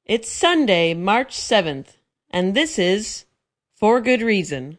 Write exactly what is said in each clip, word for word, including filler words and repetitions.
It's Sunday, March seventh, and this is For Good Reason.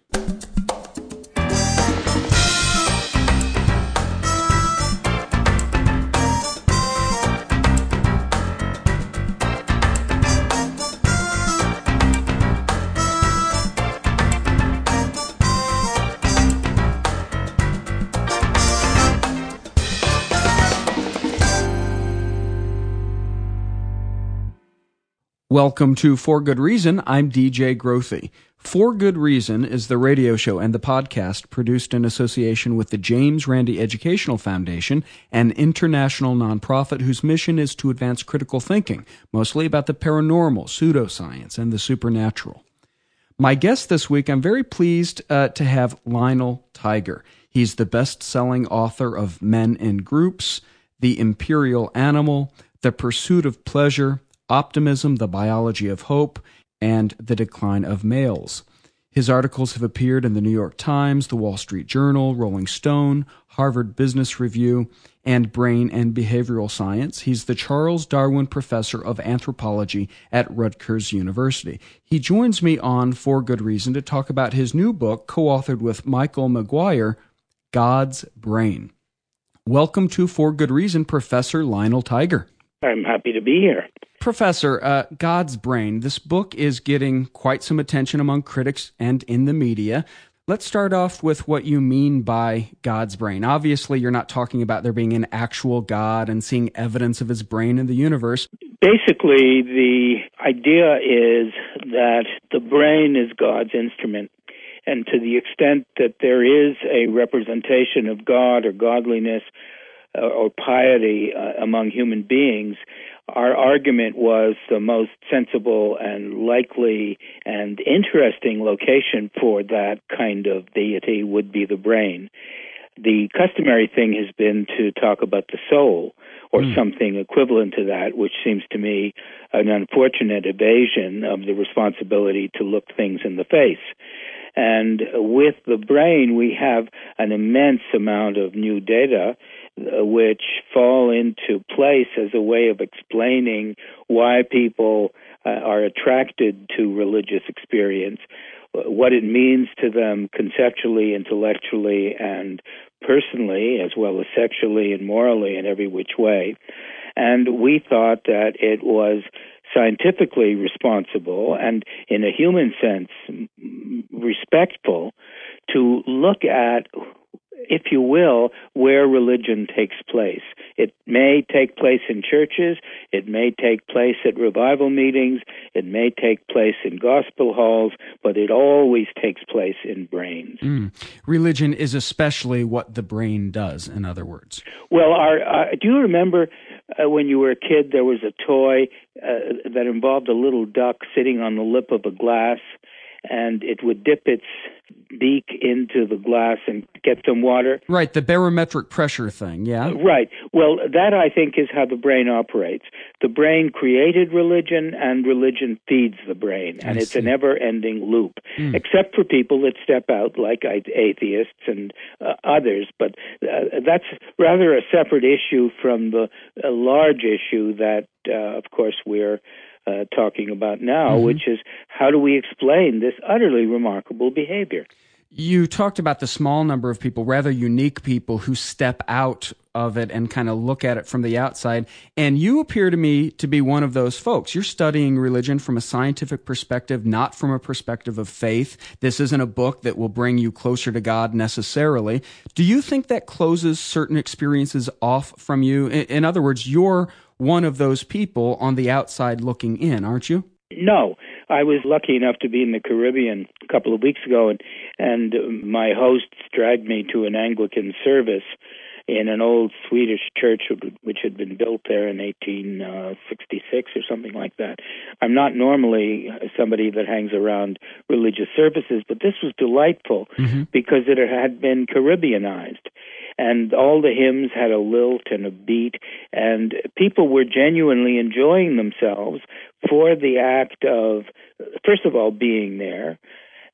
Welcome to For Good Reason. I'm D J Grothy. For Good Reason is the radio show and the podcast produced in association with the James Randi Educational Foundation, an international nonprofit whose mission is to advance critical thinking, mostly about the paranormal, pseudoscience, and the supernatural. My guest this week, I'm very pleased uh, to have Lionel Tiger. He's the best-selling author of Men in Groups, The Imperial Animal, The Pursuit of Pleasure, Optimism, The Biology of Hope, and The Decline of Males. His articles have appeared in the New York Times, The Wall Street Journal, Rolling Stone, Harvard Business Review, and Brain and Behavioral Science. He's the Charles Darwin Professor of Anthropology at Rutgers University. He joins me on For Good Reason to talk about his new book, co-authored with Michael McGuire, God's Brain. Welcome to For Good Reason, Professor Lionel Tiger. I'm happy to be here. Professor, uh, God's Brain, this book is getting quite some attention among critics and in the media. Let's start off with what you mean by God's brain. Obviously, you're not talking about there being an actual God and seeing evidence of his brain in the universe. Basically, the idea is that the brain is God's instrument. And to the extent that there is a representation of God or godliness uh, or piety uh, among human beings, our argument was the most sensible and likely and interesting location for that kind of deity would be the brain. The customary thing has been to talk about the soul or mm. something equivalent to that, which seems to me an unfortunate evasion of the responsibility to look things in the face. And with the brain, we have an immense amount of new data uh, which fall into place as a way of explaining why people uh, are attracted to religious experience, what it means to them conceptually, intellectually, and personally, as well as sexually and morally in every which way. And we thought that it was scientifically responsible and, in a human sense, respectful to look at, if you will, where religion takes place. It may take place in churches, it may take place at revival meetings, it may take place in gospel halls, but it always takes place in brains. Mm. Religion is especially what the brain does, in other words. Well, our, uh, do you remember uh, when you were a kid, there was a toy uh, that involved a little duck sitting on the lip of a glass, and it would dip its beak into the glass and get some water? Right, the barometric pressure thing, yeah? Uh, right. Well, that, I think, is how the brain operates. The brain created religion, and religion feeds the brain, and I it's see. a never-ending loop, mm. except for people that step out, like atheists and uh, others. But uh, that's rather a separate issue from the uh, large issue that, uh, of course, we're Uh, talking about now, mm-hmm. which is how do we explain this utterly remarkable behavior? You talked about the small number of people, rather unique people, who step out of it and kind of look at it from the outside, and you appear to me to be one of those folks. You're studying religion from a scientific perspective, not from a perspective of faith. This isn't a book that will bring you closer to God necessarily. Do you think that closes certain experiences off from you? In, in other words, you're one of those people on the outside looking in, aren't you? No. I was lucky enough to be in the Caribbean a couple of weeks ago, and, and my hosts dragged me to an Anglican service in an old Swedish church which had been built there in eighteen sixty-six or something like that. I'm not normally somebody that hangs around religious services, but this was delightful mm-hmm. because it had been Caribbeanized. And all the hymns had a lilt and a beat, and people were genuinely enjoying themselves for the act of, first of all, being there,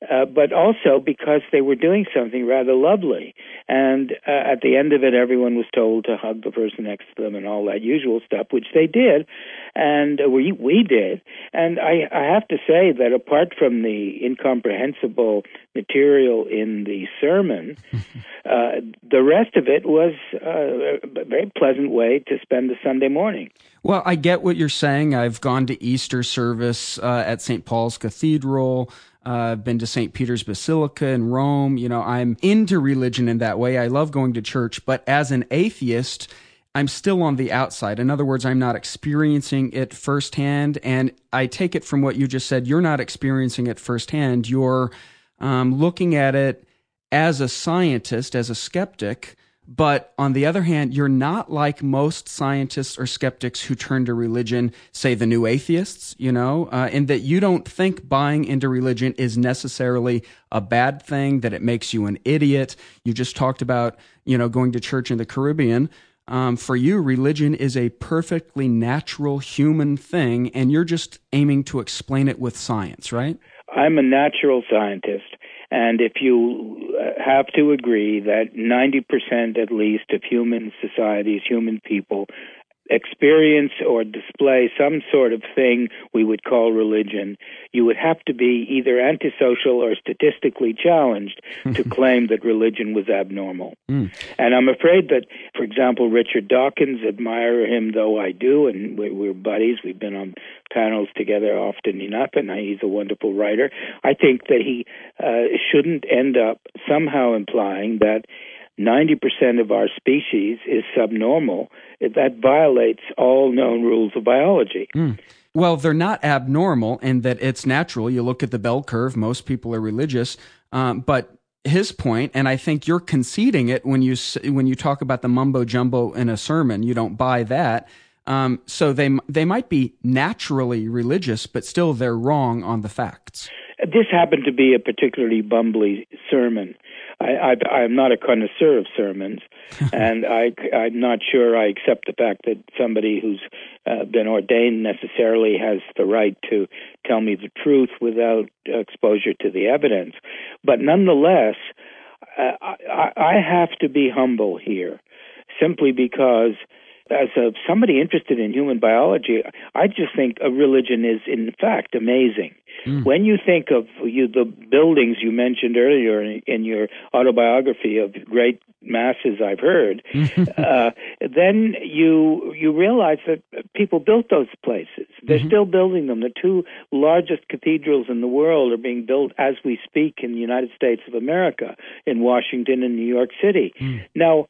uh, but also because they were doing something rather lovely. And uh, at the end of it, everyone was told to hug the person next to them and all that usual stuff, which they did, and uh, we we did. And I, I have to say that apart from the incomprehensible material in the sermon, uh, the rest of it was uh, a very pleasant way to spend the Sunday morning. Well, I get what you're saying. I've gone to Easter service uh, at Saint Paul's Cathedral. Uh, I've been to Saint Peter's Basilica in Rome. You know, I'm into religion in that way. I love going to church. But as an atheist, I'm still on the outside. In other words, I'm not experiencing it firsthand. And I take it from what you just said, you're not experiencing it firsthand. You're um, looking at it as a scientist, as a skeptic. But on the other hand, you're not like most scientists or skeptics who turn to religion, say the new atheists, you know, uh, in that you don't think buying into religion is necessarily a bad thing, that it makes you an idiot. You just talked about, you know, going to church in the Caribbean. Um, for you, religion is a perfectly natural human thing, and you're just aiming to explain it with science, right? I'm a natural scientist. And if you have to agree that ninety percent at least of human societies, human people, experience or display some sort of thing we would call religion, you would have to be either antisocial or statistically challenged to claim that religion was abnormal. Mm. And I'm afraid that, for example, Richard Dawkins, admire him though I do, and we're buddies, we've been on panels together often enough, and he's a wonderful writer. I think that he uh, shouldn't end up somehow implying that ninety percent of our species is subnormal. That violates all known rules of biology. Mm. Well, they're not abnormal in that it's natural. You look at the bell curve, most people are religious. Um, but his point, and I think you're conceding it when you when you talk about the mumbo jumbo in a sermon, you don't buy that. Um, so they they might be naturally religious, but still they're wrong on the facts. This happened to be a particularly bumbly sermon. I, I, I'm not a connoisseur of sermons, and I, I'm not sure I accept the fact that somebody who's uh, been ordained necessarily has the right to tell me the truth without exposure to the evidence. But nonetheless, uh, I, I have to be humble here, simply because as a, somebody interested in human biology, I just think a religion is, in fact, amazing. Mm. When you think of you, the buildings you mentioned earlier in, in your autobiography of great masses I've heard, uh, then you you realize that people built those places. They're mm-hmm. still building them. The two largest cathedrals in the world are being built as we speak in the United States of America, in Washington and New York City. Mm. Now,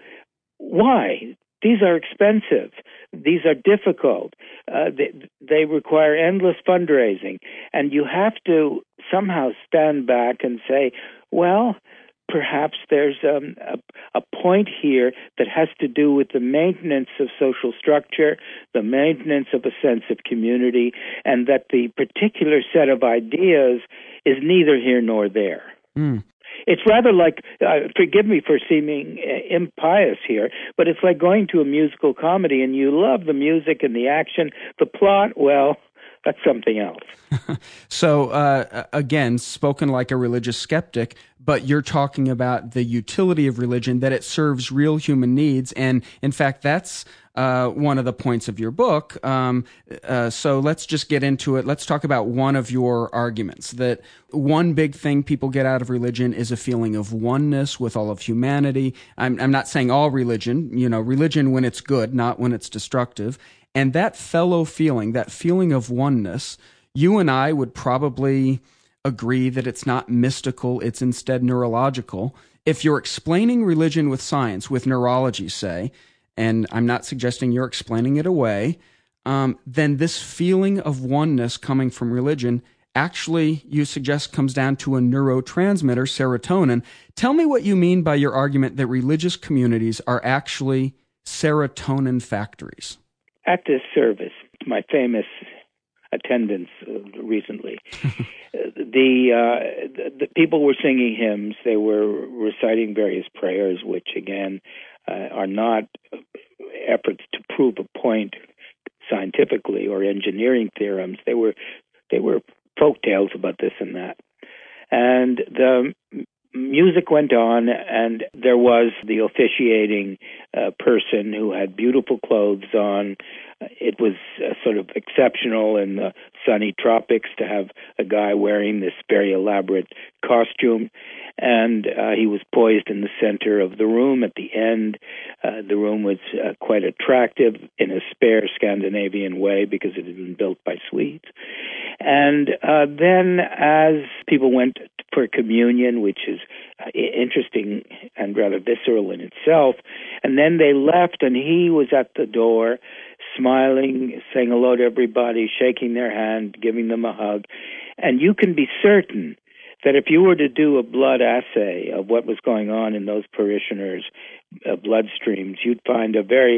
why? These are expensive. These are difficult. Uh, they, they require endless fundraising. And you have to somehow stand back and say, well, perhaps there's um, a, a point here that has to do with the maintenance of social structure, the maintenance of a sense of community, and that the particular set of ideas is neither here nor there. Mm. It's rather like, uh, forgive me for seeming uh, impious here, but it's like going to a musical comedy and you love the music and the action. The plot, well, that's something else. So, uh, again, spoken like a religious skeptic, but you're talking about the utility of religion, that it serves real human needs. And in fact, that's uh, one of the points of your book. Um, uh, so let's just get into it. Let's talk about one of your arguments, that one big thing people get out of religion is a feeling of oneness with all of humanity. I'm, I'm not saying all religion, you know, religion when it's good, not when it's destructive. And that fellow feeling, that feeling of oneness, you and I would probably agree that it's not mystical, it's instead neurological. If you're explaining religion with science, with neurology, say, and I'm not suggesting you're explaining it away, um, then this feeling of oneness coming from religion actually, you suggest, comes down to a neurotransmitter, serotonin. Tell me what you mean by your argument that religious communities are actually serotonin factories. At this service, my famous attendance uh, recently, the, uh, the the people were singing hymns. They were reciting various prayers, which again uh, are not efforts to prove a point scientifically or engineering theorems. They were they were folk tales about this and that. And the music went on, and there was the officiating uh, person who had beautiful clothes on. It was uh, sort of exceptional in the sunny tropics to have a guy wearing this very elaborate costume. And uh, he was poised in the center of the room at the end. Uh, the room was uh, quite attractive in a spare Scandinavian way because it had been built by Swedes. And uh, then as people went for communion, which is uh, interesting and rather visceral in itself, and then they left and he was at the door smiling, saying hello to everybody, shaking their hand, giving them a hug. And you can be certain that if you were to do a blood assay of what was going on in those parishioners' uh, blood streams, you'd find a very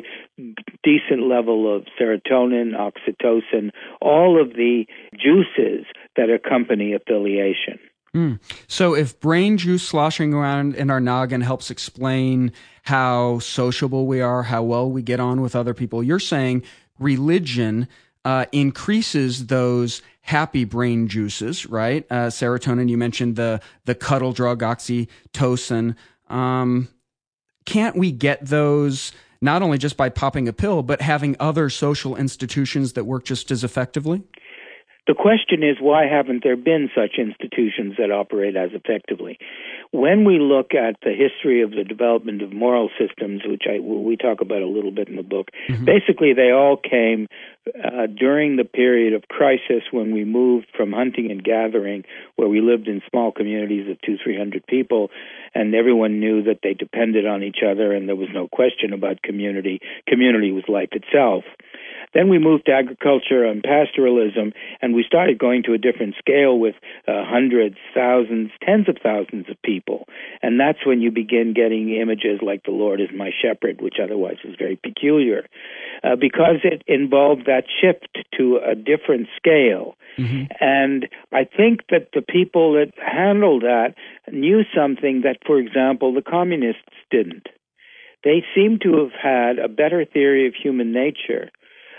decent level of serotonin, oxytocin, all of the juices that accompany affiliation. Mm. So if brain juice sloshing around in our noggin helps explain how sociable we are, how well we get on with other people, you're saying religion uh, increases those happy brain juices, right? Uh, serotonin, you mentioned the the cuddle drug, oxytocin. Um, can't we get those not only just by popping a pill, but having other social institutions that work just as effectively? The question is, why haven't there been such institutions that operate as effectively? When we look at the history of the development of moral systems, which I, we talk about a little bit in the book, mm-hmm. basically they all came uh, during the period of crisis when we moved from hunting and gathering, where we lived in small communities of two, three hundred people, and everyone knew that they depended on each other, and there was no question about community. Community was life itself. Then we moved to agriculture and pastoralism, and we started going to a different scale with uh, hundreds, thousands, tens of thousands of people. And that's when you begin getting images like the Lord is my shepherd, which otherwise is very peculiar, uh, because it involved that shift to a different scale. Mm-hmm. And I think that the people that handled that knew something that, for example, the communists didn't. They seem to have had a better theory of human nature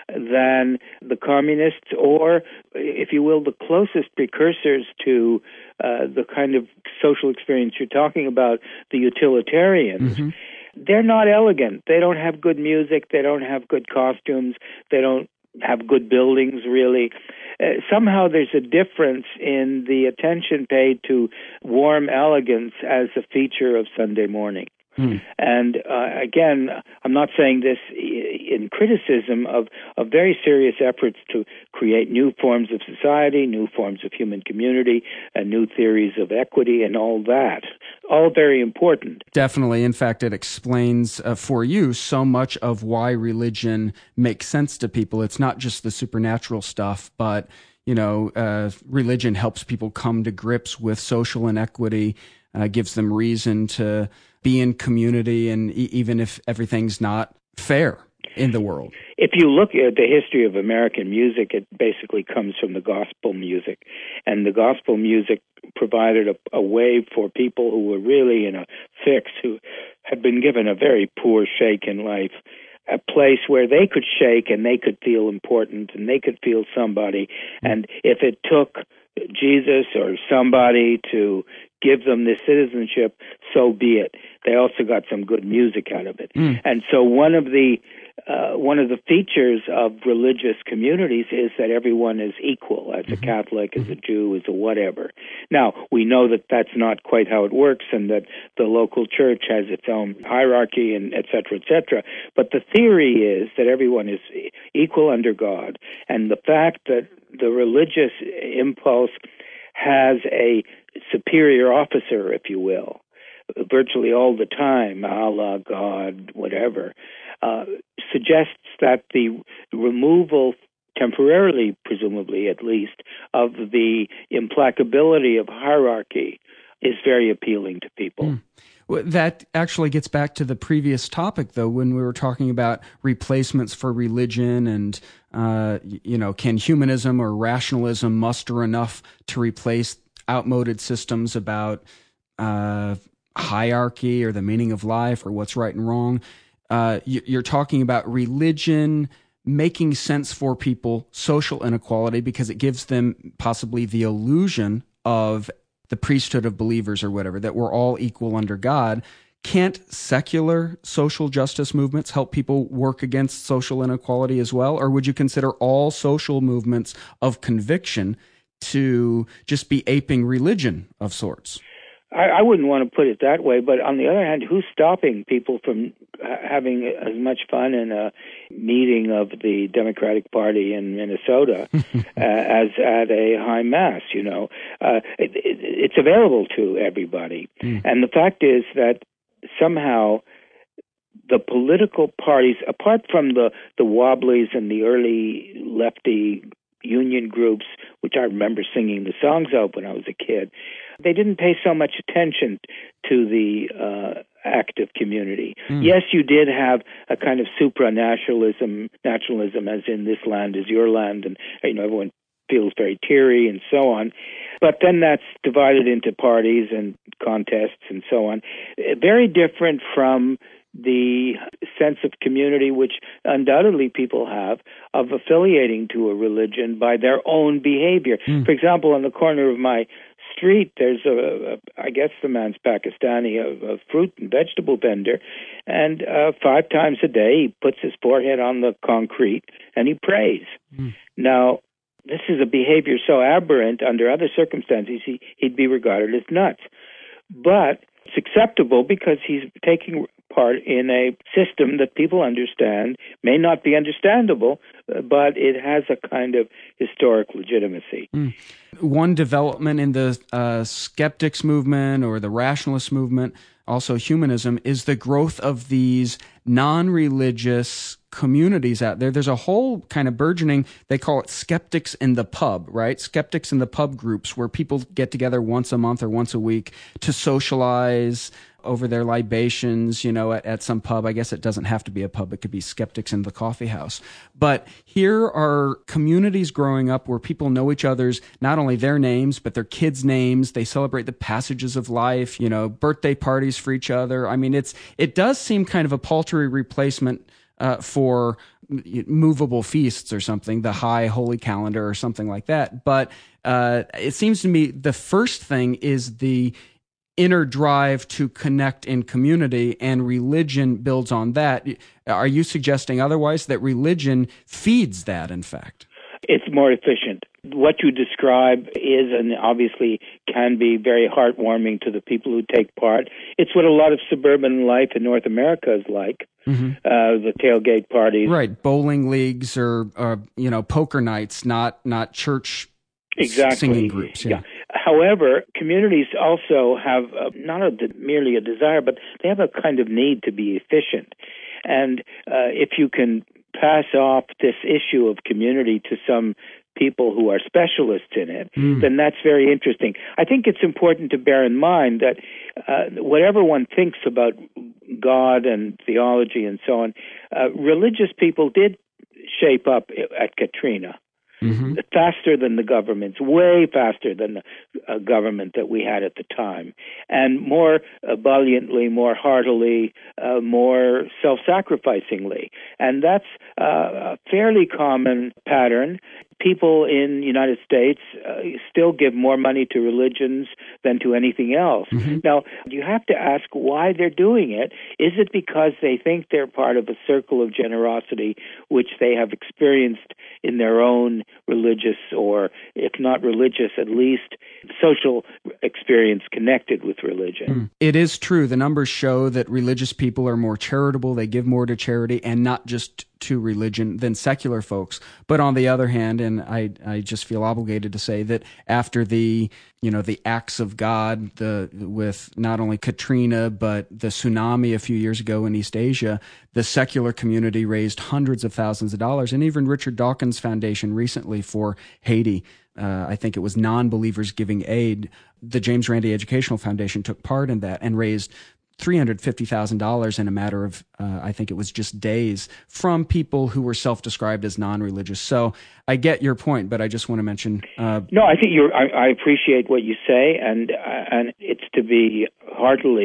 than the communists, or, if you will, the closest precursors to uh, the kind of social experience you're talking about, the utilitarians. Mm-hmm. They're not elegant. They don't have good music. They don't have good costumes. They don't have good buildings, really. Uh, somehow there's a difference in the attention paid to warm elegance as a feature of Sunday morning. Hmm. And uh, again, I'm not saying this in criticism of, of very serious efforts to create new forms of society, new forms of human community, and new theories of equity and all that. All very important. Definitely. In fact, it explains uh, for you so much of why religion makes sense to people. It's not just the supernatural stuff, but, you know, uh, religion helps people come to grips with social inequity, uh, gives them reason to be in community, and e- even if everything's not fair in the world. If you look at the history of American music, it basically comes from the gospel music. And the gospel music provided a, a way for people who were really in a fix, who had been given a very poor shake in life, a place where they could shake and they could feel important and they could feel somebody. And if it took Jesus or somebody to give them this citizenship, so be it. They also got some good music out of it. Mm. And so one of the uh, one of the features of religious communities is that everyone is equal, as a mm-hmm. Catholic, as a Jew, as a whatever. Now, we know that that's not quite how it works, and that the local church has its own hierarchy, and et cetera, et cetera. But the theory is that everyone is equal under God, and the fact that the religious impulse has a superior officer, if you will, virtually all the time, Allah, God, whatever, uh, suggests that the removal, temporarily, presumably at least, of the implacability of hierarchy is very appealing to people. Mm. Well, that actually gets back to the previous topic, though, when we were talking about replacements for religion and, uh, you know, can humanism or rationalism muster enough to replace outmoded systems about uh, hierarchy or the meaning of life or what's right and wrong. Uh, you're talking about religion making sense for people, social inequality, because it gives them possibly the illusion of the priesthood of believers or whatever, that we're all equal under God. Can't secular social justice movements help people work against social inequality as well? Or would you consider all social movements of conviction to just be aping religion of sorts? I, I wouldn't want to put it that way, but on the other hand, who's stopping people from having as much fun in a meeting of the Democratic Party in Minnesota uh, as at a high mass? You know, uh, it, it, it's available to everybody, mm. and the fact is that somehow the political parties, apart from the, the Wobblies and the early lefty union groups, which I remember singing the songs of when I was a kid, they didn't pay so much attention to the uh, active community. Mm. Yes, you did have a kind of supranationalism, nationalism, as in this land is your land, and you know everyone feels very teary and so on. But then that's divided into parties and contests and so on. Very different from the sense of community which undoubtedly people have of affiliating to a religion by their own behavior. Mm. For example, on the corner of my street, there's a, a I guess the man's Pakistani, a, a fruit and vegetable vendor, and uh, five times a day he puts his forehead on the concrete and he prays. Mm. Now, this is a behavior so aberrant under other circumstances he, he'd be regarded as nuts. But it's acceptable because he's taking part in a system that people understand, may not be understandable, but it has a kind of historic legitimacy. Mm. One development in the uh, skeptics movement or the rationalist movement, also humanism, is the growth of these non-religious communities out there. There's a whole kind of burgeoning, they call it skeptics in the pub, right? Skeptics in the pub groups where people get together once a month or once a week to socialize over their libations, you know, at, at some pub. I guess it doesn't have to be a pub. It could be skeptics in the coffee house. But here are communities growing up where people know each other's, not only their names, but their kids' names. They celebrate the passages of life, you know, birthday parties for each other. I mean, it's it does seem kind of a paltry replacement uh, for movable feasts or something, the high holy calendar or something like that. But uh, it seems to me the first thing is the inner drive to connect in community, and religion builds on that. Are you suggesting otherwise, that religion feeds that, in fact? It's more efficient. What you describe is, and obviously can be, very heartwarming to the people who take part. It's what a lot of suburban life in North America is like. Mm-hmm. Uh, the tailgate parties, right? Bowling leagues or, or you know, poker nights, not not church exactly. singing groups. Yeah. yeah. However, communities also have uh, not a, merely a desire, but they have a kind of need to be efficient. And uh, if you can pass off this issue of community to some people who are specialists in it, mm. then that's very interesting. I think it's important to bear in mind that uh, whatever one thinks about God and theology and so on, uh, religious people did shape up at Katrina. Mm-hmm. Faster than the governments, way faster than the uh, government that we had at the time, and more ebulliently, more heartily, uh, more self-sacrificingly. And that's uh, a fairly common pattern. People in the United States uh, still give more money to religions than to anything else. Mm-hmm. Now, you have to ask why they're doing it. Is it because they think they're part of a circle of generosity which they have experienced in their own religious, or if not religious, at least social experience connected with religion? Mm. It is true. The numbers show that religious people are more charitable. They give more to charity, and not just to religion, than secular folks. But on the other hand, and I, I just feel obligated to say that after the, you know, the acts of God, the with not only Katrina, but the tsunami a few years ago in East Asia, the secular community raised hundreds of thousands of dollars. And even Richard Dawkins Foundation recently for Haiti, uh, I think it was non-believers giving aid. The James Randi Educational Foundation took part in that and raised three hundred fifty thousand dollars in a matter of, uh, I think it was just days, from people who were self-described as non-religious. So I get your point, but I just want to mention. Uh, no, I think you're. I, I appreciate what you say, and uh, and it's to be heartily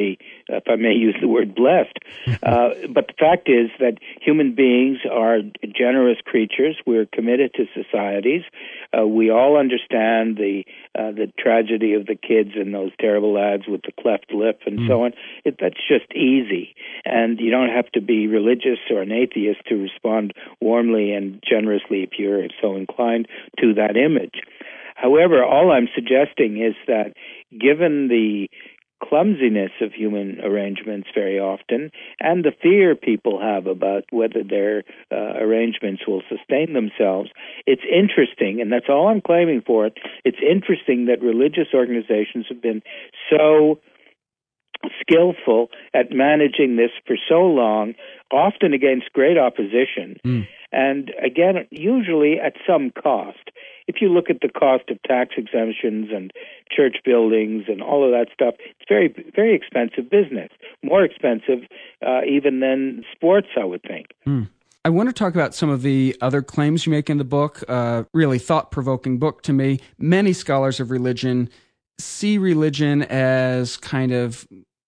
if I may use the word blessed. Uh, but the fact is that human beings are generous creatures. We're committed to societies. Uh, we all understand the uh, the tragedy of the kids and those terrible ads with the cleft lip and mm. so on. It, that's just easy. And you don't have to be religious or an atheist to respond warmly and generously if you're so inclined to that image. However, all I'm suggesting is that given the clumsiness of human arrangements very often, and the fear people have about whether their uh, arrangements will sustain themselves, it's interesting, and that's all I'm claiming for it, it's interesting that religious organizations have been so skillful at managing this for so long, often against great opposition, mm. and again, usually at some cost. If you look at the cost of tax exemptions and church buildings and all of that stuff, it's very, very expensive business. More expensive uh, even than sports, I would think. Mm. I want to talk about some of the other claims you make in the book. Uh, really thought-provoking book to me. Many scholars of religion see religion as kind of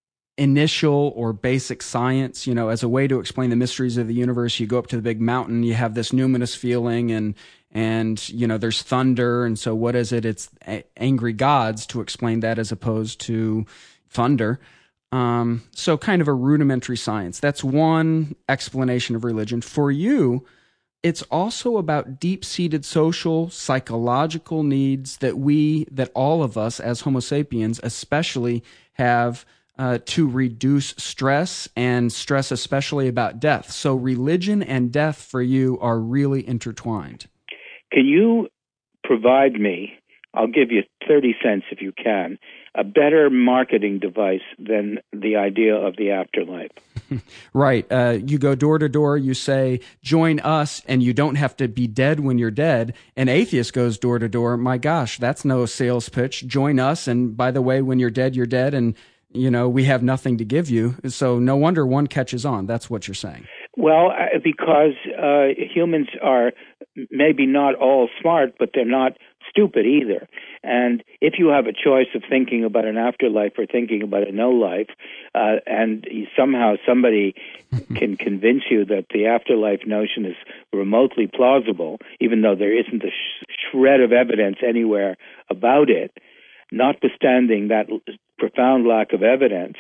initial or basic science, you know, as a way to explain the mysteries of the universe. You go up to the big mountain, you have this numinous feeling, and and you know there's thunder, and so what is it? It's a- angry gods to explain that, as opposed to thunder. Um, so kind of a rudimentary science. That's one explanation of religion. For you, it's also about deep-seated social, psychological needs that we, that all of us as Homo sapiens especially have Uh, to reduce stress, and stress especially about death. So religion and death for you are really intertwined. Can you provide me, I'll give you thirty cents if you can, a better marketing device than the idea of the afterlife? Right. Uh, you go door to door, you say, join us, and you don't have to be dead when you're dead. An atheist goes door to door, my gosh, that's no sales pitch. Join us, and by the way, when you're dead, you're dead, and you know, we have nothing to give you. So no wonder one catches on. That's what you're saying. Well, uh, because uh, humans are maybe not all smart, but they're not stupid either. And if you have a choice of thinking about an afterlife or thinking about a no life, uh, and somehow somebody can convince you that the afterlife notion is remotely plausible, even though there isn't a sh- shred of evidence anywhere about it, notwithstanding that profound lack of evidence,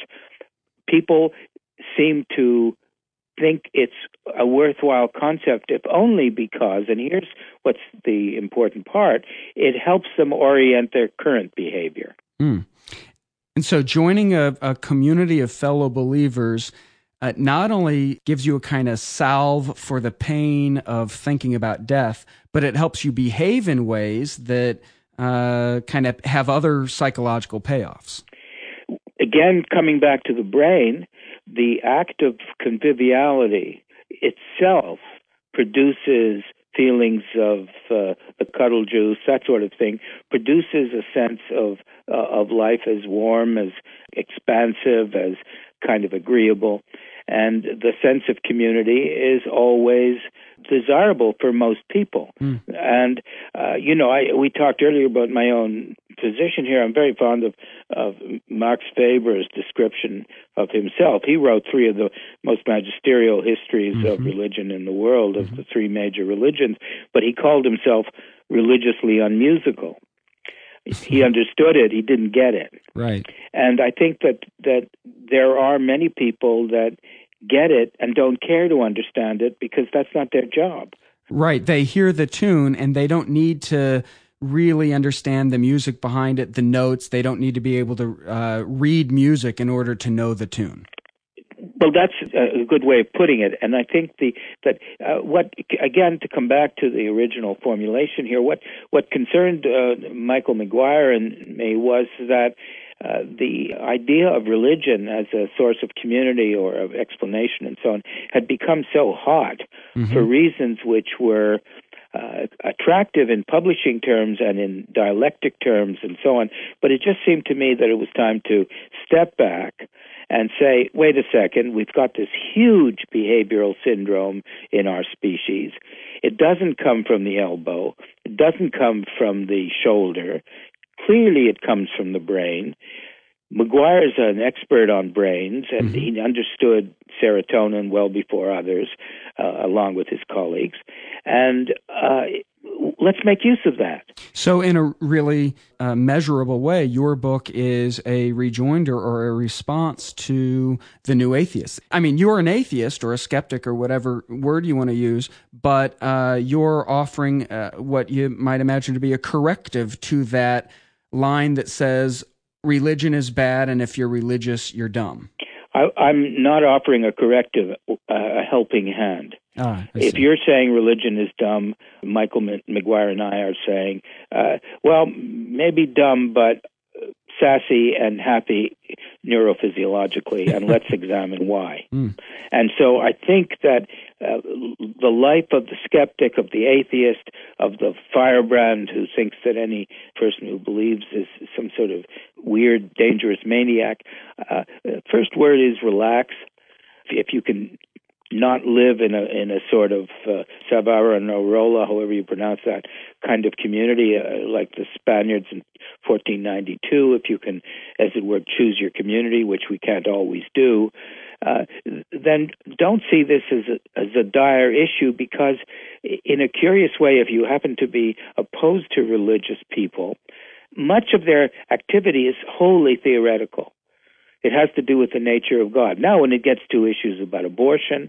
people seem to think it's a worthwhile concept, if only because, and here's what's the important part, it helps them orient their current behavior. Mm. And so joining a, a community of fellow believers uh, not only gives you a kind of salve for the pain of thinking about death, but it helps you behave in ways that uh, kind of have other psychological payoffs. Again, coming back to the brain, the act of conviviality itself produces feelings of uh, the cuddle juice, that sort of thing, produces a sense of uh, of life as warm, as expansive, as kind of agreeable. And the sense of community is always desirable for most people. Mm. And, uh, you know, I, we talked earlier about my own position here. I'm very fond of, of Max Weber's description of himself. He wrote three of the most magisterial histories mm-hmm. of religion in the world, of mm-hmm. the three major religions, but he called himself religiously unmusical. He understood it, he didn't get it. Right. And I think that, that there are many people that get it and don't care to understand it because that's not their job. Right. They hear the tune and they don't need to really understand the music behind it, the notes. They don't need to be able to uh, read music in order to know the tune. Well, that's a good way of putting it, and I think the that uh, what again to come back to the original formulation here, what what concerned uh, Michael McGuire and me was that uh, the idea of religion as a source of community or of explanation and so on had become so hot mm-hmm. for reasons which were Uh, attractive in publishing terms and in dialectic terms and so on, but it just seemed to me that it was time to step back and say, wait a second, we've got this huge behavioral syndrome in our species. It doesn't come from the elbow. It doesn't come from the shoulder. Clearly it comes from the brain. McGuire is an expert on brains, and mm-hmm. he understood serotonin well before others, uh, along with his colleagues. And uh, let's make use of that. So in a really uh, measurable way, your book is a rejoinder or a response to the new atheists. I mean, you're an atheist or a skeptic or whatever word you want to use, but uh, you're offering uh, what you might imagine to be a corrective to that line that says religion is bad, and if you're religious, you're dumb. I, I'm not offering a corrective, uh, a helping hand. Ah, if you're saying religion is dumb, Michael McGuire and I are saying, uh, well, maybe dumb, but sassy and happy neurophysiologically, and let's examine why. Mm. And so I think that uh, the life of the skeptic, of the atheist, of the firebrand who thinks that any person who believes is some sort of weird, dangerous maniac, uh, first word is relax. If you can not live in a in a sort of uh, Savonarola, however you pronounce that, kind of community, uh, like the Spaniards in fourteen ninety-two, if you can, as it were, choose your community, which we can't always do, uh, then don't see this as a, as a dire issue, because in a curious way, if you happen to be opposed to religious people, much of their activity is wholly theoretical. It has to do with the nature of God. Now, when it gets to issues about abortion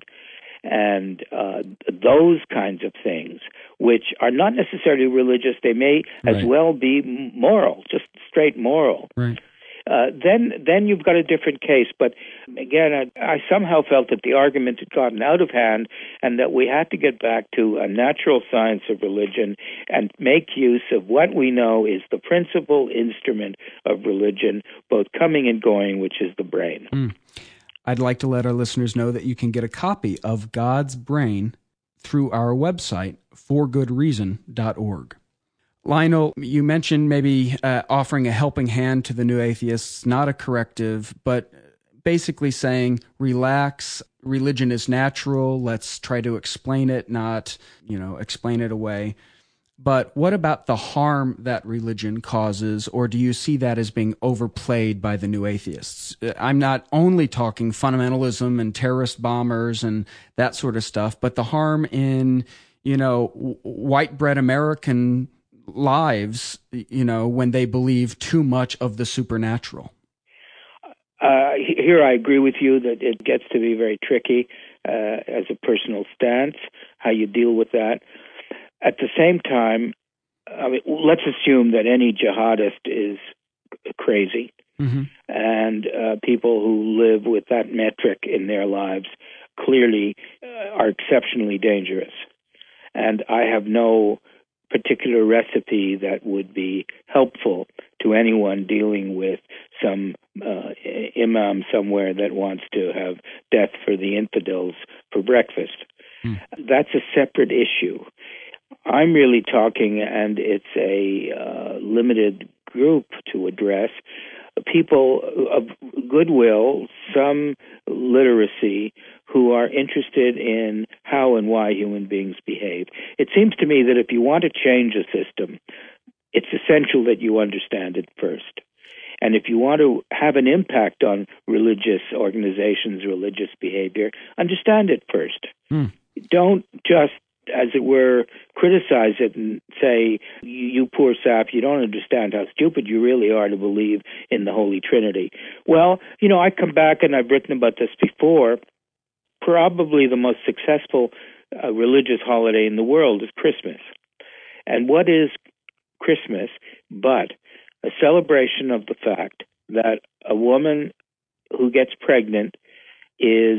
and uh, those kinds of things, which are not necessarily religious, they may as right. well be moral, just straight moral. Right. Uh, then, then you've got a different case. But again, I, I somehow felt that the argument had gotten out of hand, and that we had to get back to a natural science of religion and make use of what we know is the principal instrument of religion, both coming and going, which is the brain. Mm. I'd like to let our listeners know that you can get a copy of God's Brain through our website, for good reason dot org. Lionel, you mentioned maybe uh, offering a helping hand to the new atheists, not a corrective, but basically saying, relax, religion is natural, let's try to explain it, not, you know, explain it away. But what about the harm that religion causes, or do you see that as being overplayed by the new atheists? I'm not only talking fundamentalism and terrorist bombers and that sort of stuff, but the harm in, you know, white bread American lives, you know, when they believe too much of the supernatural. Uh, here I agree with you that it gets to be very tricky uh, as a personal stance, how you deal with that. At the same time, I mean, let's assume that any jihadist is crazy, mm-hmm. and uh, people who live with that metric in their lives clearly uh, are exceptionally dangerous. And I have no particular recipe that would be helpful to anyone dealing with some uh, imam somewhere that wants to have death for the infidels for breakfast. Mm. That's a separate issue. I'm really talking, and it's a uh, limited group to address, people of goodwill, some literacy, who are interested in how and why human beings behave. It seems to me that if you want to change a system, it's essential that you understand it first. And if you want to have an impact on religious organizations, religious behavior, understand it first. Hmm. Don't just, as it were, criticize it and say, you, you poor sap, you don't understand how stupid you really are to believe in the Holy Trinity. Well, you know, I come back, and I've written about this before, probably the most successful uh, religious holiday in the world is Christmas. And what is Christmas but a celebration of the fact that a woman who gets pregnant is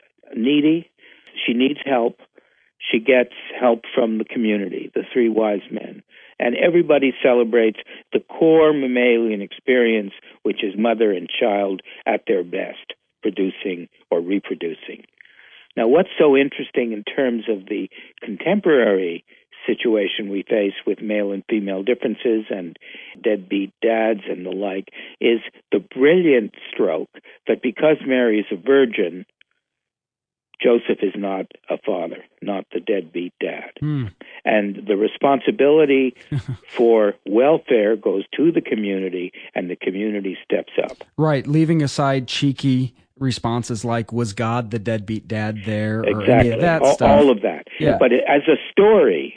needy, she needs help, she gets help from the community, the three wise men. And everybody celebrates the core mammalian experience, which is mother and child at their best, producing or reproducing. Now, what's so interesting in terms of the contemporary situation we face with male and female differences and deadbeat dads and the like is the brilliant stroke that because Mary is a virgin, Joseph is not a father, not the deadbeat dad. Mm. And the responsibility for welfare goes to the community, and the community steps up. Right, leaving aside cheeky responses like, was God the deadbeat dad there? Or Exactly. any of that all, stuff. all of that. Yeah. But it, as a story,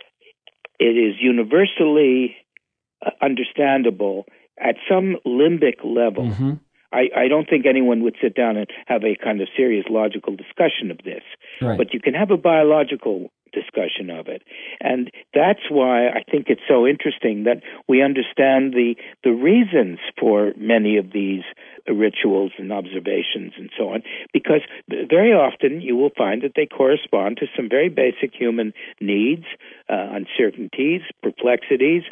it is universally uh, understandable at some limbic level. Mm-hmm. I, I don't think anyone would sit down and have a kind of serious logical discussion of this. Right. But you can have a biological discussion of it. And that's why I think it's so interesting that we understand the the reasons for many of these rituals and observations and so on, because very often you will find that they correspond to some very basic human needs, uh, uncertainties, perplexities,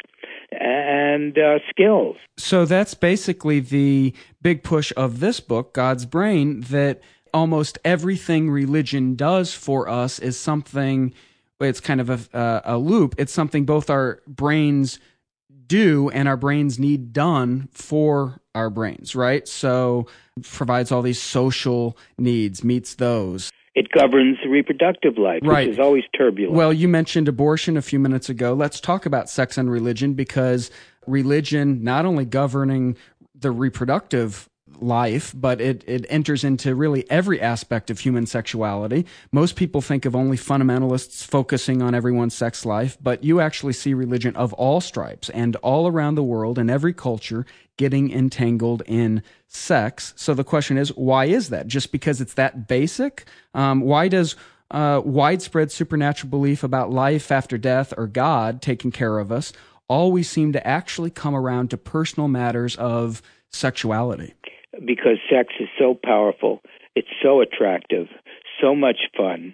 and uh, skills. So that's basically the big push of this book, God's Brain, that almost everything religion does for us is something, it's kind of a, uh, a loop. It's something both our brains do and our brains need done for our brains, right? So provides all these social needs, meets those. It governs reproductive life, Right. which is always turbulent. Well, you mentioned abortion a few minutes ago. Let's talk about sex and religion, because religion not only governing the reproductive life, but it, it enters into really every aspect of human sexuality. Most people think of only fundamentalists focusing on everyone's sex life, but you actually see religion of all stripes and all around the world in every culture getting entangled in sex. So the question is, why is that? Just because it's that basic? Um, why does uh, widespread supernatural belief about life after death or God taking care of us always seem to actually come around to personal matters of sexuality? Because sex is so powerful, it's so attractive, so much fun.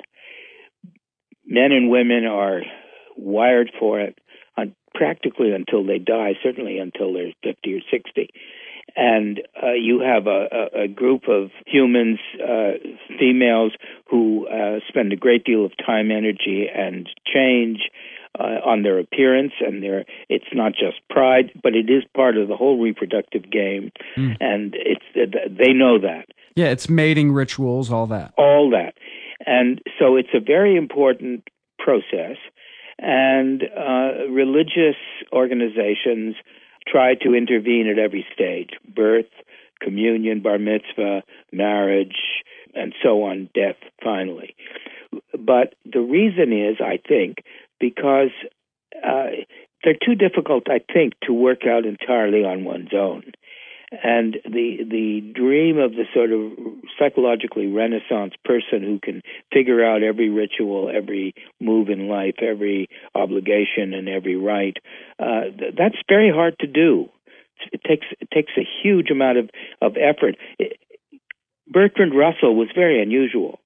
Men and women are wired for it on, practically until they die, certainly until they're fifty or sixty. And uh, you have a, a, a group of humans, uh, females, who uh, spend a great deal of time, energy, and change Uh, on their appearance, and their it's not just pride, but it is part of the whole reproductive game, mm. and it's they know that. Yeah, it's mating rituals, all that. All that. And so it's a very important process, and uh, religious organizations try to intervene at every stage: birth, communion, bar mitzvah, marriage, and so on, death, finally. But the reason is, I think, because uh, they're too difficult, I think, to work out entirely on one's own. And the the dream of the sort of psychologically Renaissance person who can figure out every ritual, every move in life, every obligation, and every right, uh, th- that's very hard to do. It takes it takes a huge amount of, of effort. It, Bertrand Russell was very unusual.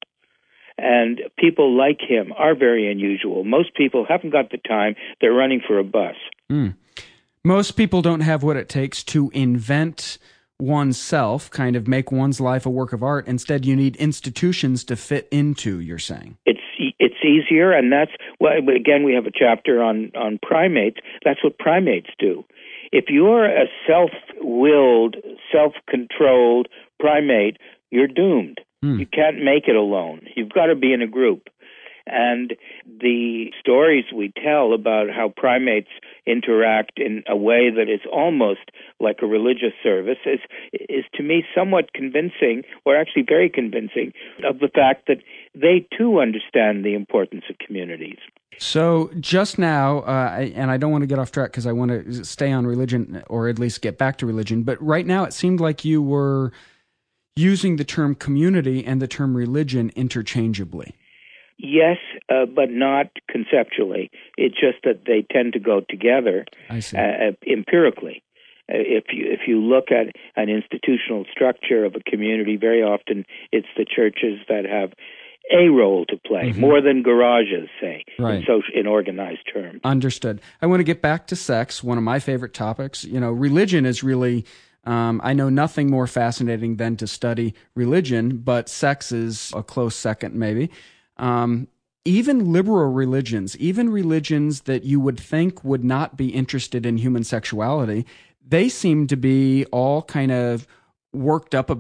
And people like him are very unusual. Most people haven't got the time. They're running for a bus. Mm. Most people don't have what it takes to invent oneself, kind of make one's life a work of art. Instead, you need institutions to fit into, you're saying. It's it's easier, and that's, well, again, we have a chapter on, on primates. That's what primates do. If you're a self-willed, self-controlled primate, you're doomed. Hmm. You can't make it alone. You've got to be in a group. And the stories we tell about how primates interact in a way that is almost like a religious service is, is to me somewhat convincing, or actually very convincing, of the fact that they too understand the importance of communities. So just now, uh, and I don't want to get off track because I want to stay on religion, or at least get back to religion, but right now it seemed like you were using the term community and the term religion interchangeably. Yes, uh, but not conceptually. It's just that they tend to go together I see. Uh, empirically. Uh, if you if you look at an institutional structure of a community, very often it's the churches that have a role to play, mm-hmm. more than garages, say, right. in, social, in organized terms. Understood. I want to get back to sex, one of my favorite topics. You know, religion is really... Um, I know nothing more fascinating than to study religion, but sex is a close second, maybe. Um, even liberal religions, even religions that you would think would not be interested in human sexuality, they seem to be all kind of worked up about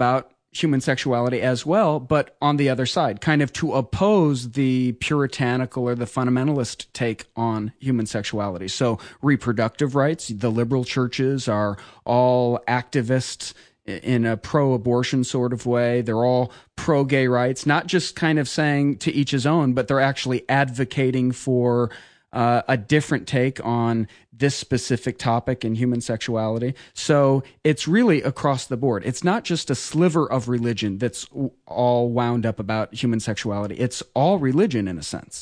human sexuality as well, but on the other side, kind of to oppose the puritanical or the fundamentalist take on human sexuality. So reproductive rights, the liberal churches are all activists in a pro-abortion sort of way. They're all pro-gay rights, not just kind of saying to each his own, but they're actually advocating for uh, a different take on this specific topic in human sexuality. So it's really across the board. It's not just a sliver of religion that's all wound up about human sexuality. It's all religion in a sense.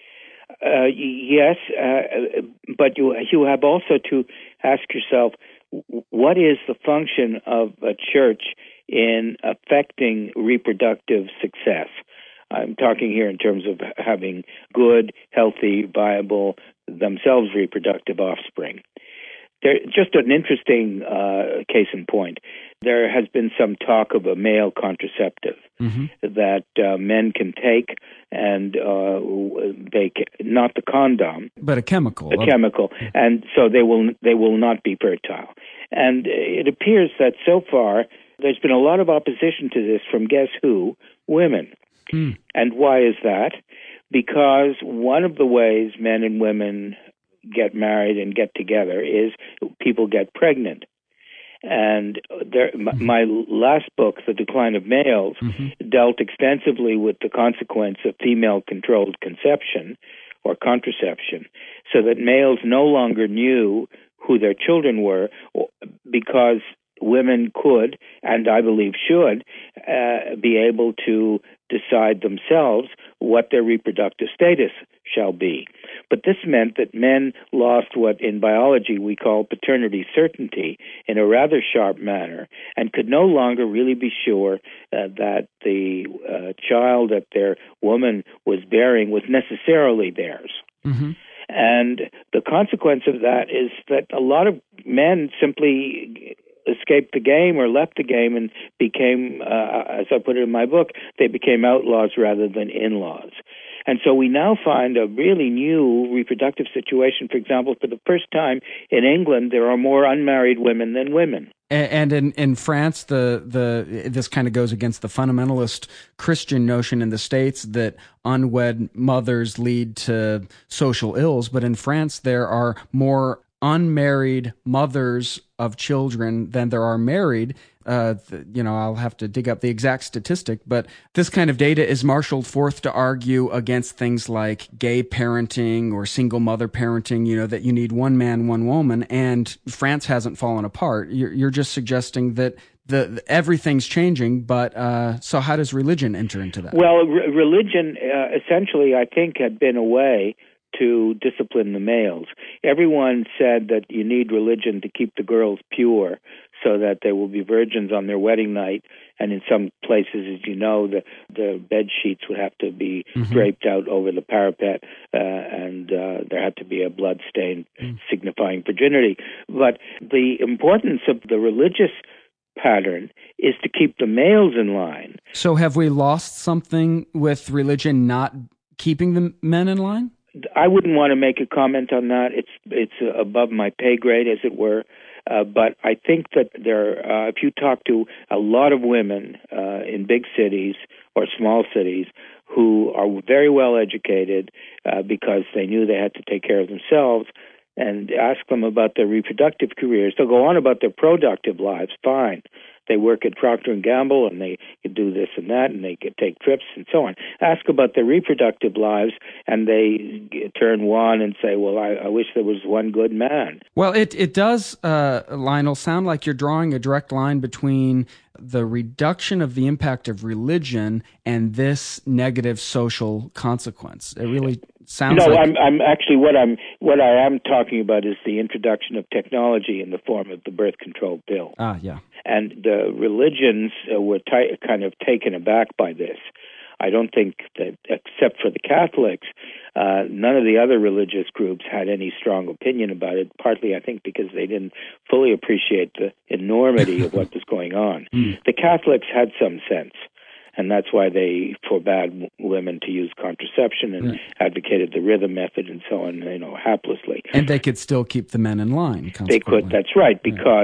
Uh, yes, uh, but you you have also to ask yourself, what is the function of a church in affecting reproductive success? I'm talking here in terms of having good, healthy, viable, themselves reproductive offspring. There, just an interesting uh, case in point, there has been some talk of a male contraceptive mm-hmm. that uh, men can take, and uh, they can, not the condom, but a chemical, a chemical, and so they will they will not be fertile. And it appears that so far there's been a lot of opposition to this from guess who? Women. Mm. And why is that? Because one of the ways men and women get married and get together is people get pregnant. And there, mm-hmm. my last book, The Decline of Males, mm-hmm. dealt extensively with the consequence of female-controlled conception or contraception, so that males no longer knew who their children were because women could, and I believe should, uh, be able to decide themselves what their reproductive status shall be. But this meant that men lost what in biology we call paternity certainty in a rather sharp manner, and could no longer really be sure uh, that the uh, child that their woman was bearing was necessarily theirs. Mm-hmm. And the consequence of that is that a lot of men simply escaped the game or left the game and became, uh, as I put it in my book, they became outlaws rather than in-laws. And so we now find a really new reproductive situation. For example, for the first time in England, there are more unmarried women than women. And in, in France, the the this kind of goes against the fundamentalist Christian notion in the States that unwed mothers lead to social ills. But in France, there are more unmarried mothers of children than there are married. Uh, you know, I'll have to dig up the exact statistic, but this kind of data is marshaled forth to argue against things like gay parenting or single mother parenting, you know, that you need one man, one woman, and France hasn't fallen apart. You're, you're just suggesting that the, the everything's changing, but uh, so how does religion enter into that? Well, re- religion uh, essentially, I think, had been a way to discipline the males. Everyone said that you need religion to keep the girls pure so that they will be virgins on their wedding night. And in some places, as you know, the, the bed sheets would have to be mm-hmm. draped out over the parapet, uh, and uh, there had to be a blood stain mm. signifying virginity. But the importance of the religious pattern is to keep the males in line. So have we lost something with religion not keeping the men in line? I wouldn't want to make a comment on that. It's it's above my pay grade, as it were. Uh, but I think that there, uh, if you talk to a lot of women uh, in big cities or small cities who are very well educated uh, because they knew they had to take care of themselves, and ask them about their reproductive careers, they'll go on about their productive lives, fine. They work at Procter and Gamble, and they could do this and that, and they could take trips and so on. Ask about their reproductive lives, and they turn wan and say, well, I, I wish there was one good man. Well, it, it does, uh, Lionel, sound like you're drawing a direct line between the reduction of the impact of religion and this negative social consequence. It really sounds no, like... I'm, I'm actually, what I'm, what I am talking about is the introduction of technology in the form of the birth control pill. Ah, yeah. And the religions uh, were t- kind of taken aback by this. I don't think that, except for the Catholics, uh, none of the other religious groups had any strong opinion about it, partly, I think, because they didn't fully appreciate the enormity of what was going on. Mm. The Catholics had some sense, and that's why they forbade women to use contraception and yeah. advocated the rhythm method and so on, you know, haplessly. And they could still keep the men in line. They could, that's right, because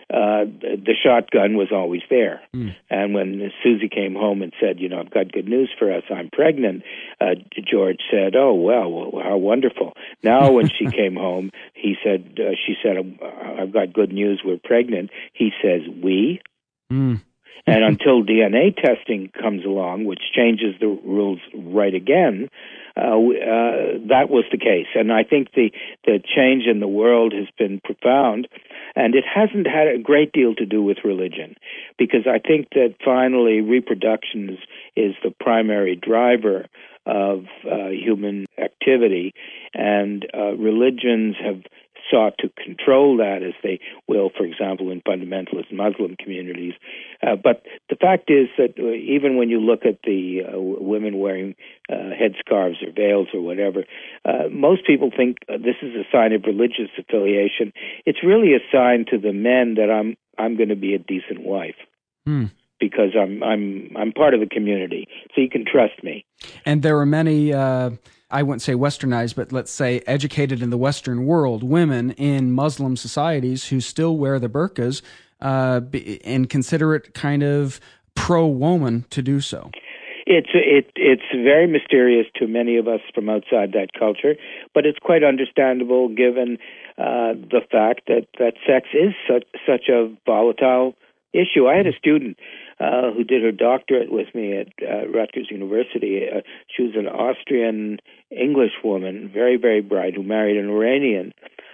uh, the, the shotgun was always there. Mm. And when Susie came home and said, you know, I've got good news for us, I'm pregnant, uh, George said, oh, well, well, how wonderful. Now when she came home, he said, uh, she said, I've got good news, we're pregnant. He says, we? Mm. And until D N A testing comes along, which changes the rules right again, uh, uh, that was the case. And I think the, the change in the world has been profound, and it hasn't had a great deal to do with religion, because I think that finally reproduction is, is the primary driver of uh, human activity, and uh, religions have sought to control that, as they will, for example, in fundamentalist Muslim communities. Uh, but the fact is that uh, even when you look at the uh, women wearing uh, headscarves or veils or whatever, uh, most people think uh, this is a sign of religious affiliation. It's really a sign to the men that I'm I'm going to be a decent wife. Mm. Because I'm I'm I'm part of the community, so you can trust me. And there are many, uh, I wouldn't say westernized, but let's say educated in the Western world, women in Muslim societies who still wear the burqas uh, and consider it kind of pro-woman to do so. It's it it's very mysterious to many of us from outside that culture, but it's quite understandable given uh, the fact that, that sex is such such a volatile issue. I had a student uh, who did her doctorate with me at uh, Rutgers University. Uh, she was an Austrian English woman, very, very bright, who married an Iranian,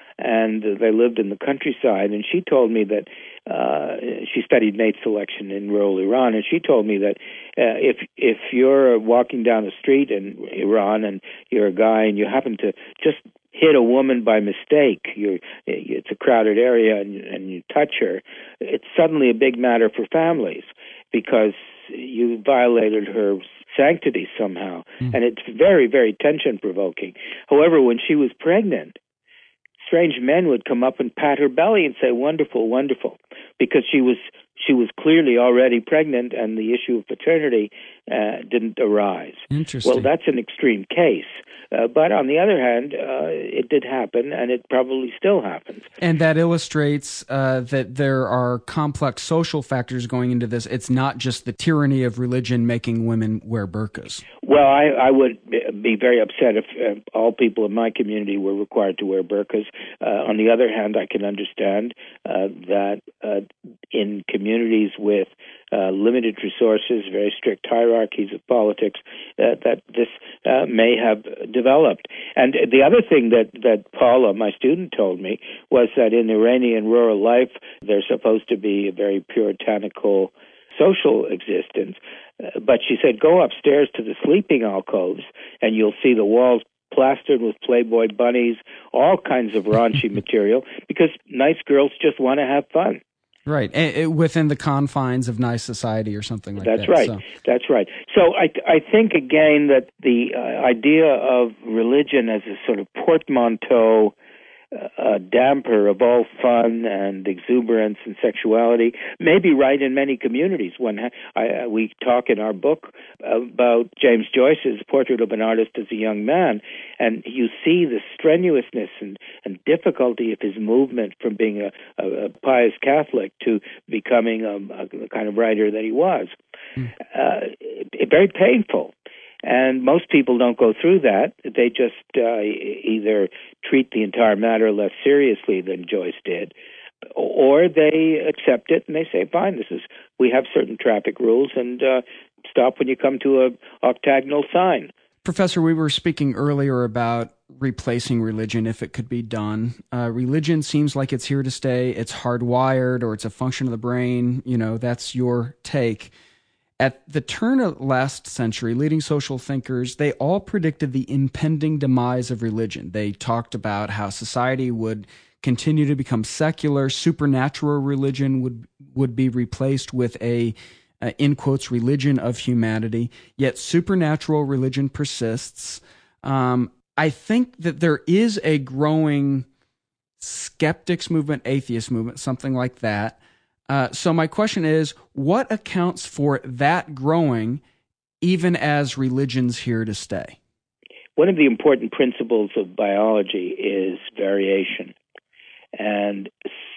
and uh, they lived in the countryside. And she told me that uh, she studied mate selection in rural Iran, and she told me that uh, if if you're walking down the street in Iran and you're a guy and you happen to just hit a woman by mistake, you're, it's a crowded area, and, and you touch her, it's suddenly a big matter for families because you violated her sanctity somehow. Mm. And it's very, very tension-provoking. However, when she was pregnant, strange men would come up and pat her belly and say, wonderful, wonderful, because she was she was clearly already pregnant and the issue of paternity uh, didn't arise. Interesting. Well, that's an extreme case. Uh, but on the other hand, uh, it did happen, and it probably still happens. And that illustrates uh, that there are complex social factors going into this. It's not just the tyranny of religion making women wear burqas. Well, I, I would be very upset if uh, all people in my community were required to wear burqas. Uh, on the other hand, I can understand uh, that uh, in communities with uh, limited resources, very strict hierarchies of politics, uh, that this uh, may have developed. And the other thing that, that Paula, my student, told me was that in Iranian rural life, there's supposed to be a very puritanical social existence. Uh, but she said, go upstairs to the sleeping alcoves and you'll see the walls plastered with Playboy bunnies, all kinds of raunchy material, because nice girls just want to have fun. Right, and, and within the confines of nice society or something like That's that. Right. So. That's right. So I, I think, again, that the uh, idea of religion as a sort of portmanteau uh, damper of all fun and exuberance and sexuality may be right in many communities. When I, we talk in our book about James Joyce's Portrait of an Artist as a Young Man, and you see the strenuousness and, and difficulty of his movement from being a, a, a pious Catholic to becoming a, a kind of writer that he was. Mm. Uh, very painful. And most people don't go through that. They just uh, either treat the entire matter less seriously than Joyce did, or they accept it and they say, fine, this is, we have certain traffic rules, and uh, stop when you come to a octagonal sign. Professor, we were speaking earlier about replacing religion if it could be done. Uh, religion seems like it's here to stay. It's hardwired, or it's a function of the brain. You know, that's your take. At the turn of last century, leading social thinkers, they all predicted the impending demise of religion. They talked about how society would continue to become secular, supernatural religion would would be replaced with a, uh, in quotes, religion of humanity, yet supernatural religion persists. Um, I think that there is a growing skeptics movement, atheist movement, something like that. Uh, so my question is, what accounts for that growing even as religion's here to stay? One of the important principles of biology is variation. And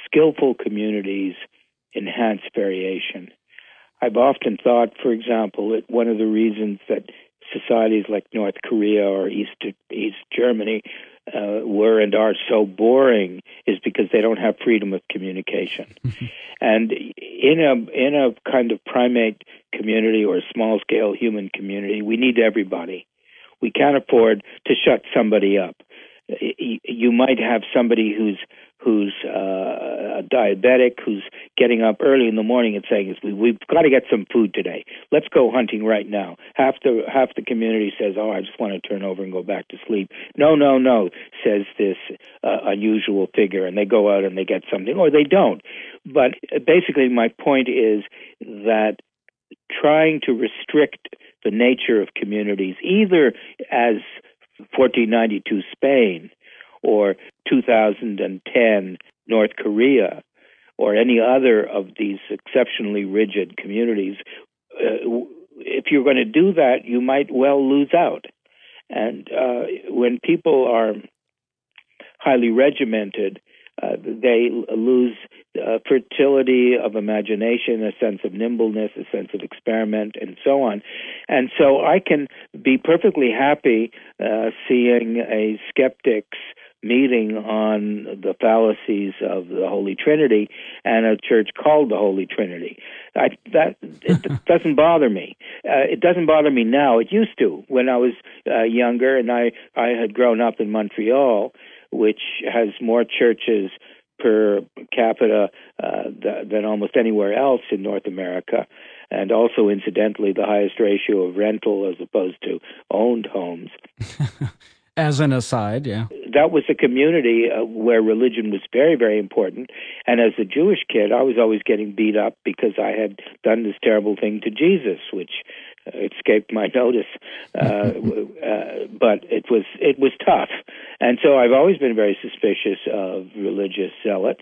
skillful communities enhance variation. I've often thought, for example, that one of the reasons that societies like North Korea or East East Germany uh, were and are so boring is because they don't have freedom of communication. And in a in a kind of primate community or small scale human community, we need everybody. We can't afford to shut somebody up. You might have somebody who's who's uh, diabetic, who's getting up early in the morning and saying, "We've got to get some food today. Let's go hunting right now." Half the half the community says, "Oh, I just want to turn over and go back to sleep." No, no, no, says this uh, unusual figure, and they go out and they get something, or they don't. But basically, my point is that trying to restrict the nature of communities, either as fourteen ninety-two Spain or two thousand ten North Korea or any other of these exceptionally rigid communities, uh, if you're going to do that, you might well lose out. And uh, when people are highly regimented, uh, they lose uh, fertility of imagination, a sense of nimbleness, a sense of experiment, and so on. And so I can be perfectly happy uh, seeing a skeptic's meeting on the fallacies of the Holy Trinity and a church called the Holy Trinity. I, that it doesn't bother me. Uh, it doesn't bother me now. It used to when I was uh, younger, and I, I had grown up in Montreal, which has more churches per capita uh, th- than almost anywhere else in North America, and also, incidentally, the highest ratio of rental as opposed to owned homes. As an aside, yeah. That was a community uh, where religion was very, very important. And as a Jewish kid, I was always getting beat up because I had done this terrible thing to Jesus, which uh, escaped my notice. Uh, uh, but it was it was tough. And so I've always been very suspicious of religious zealots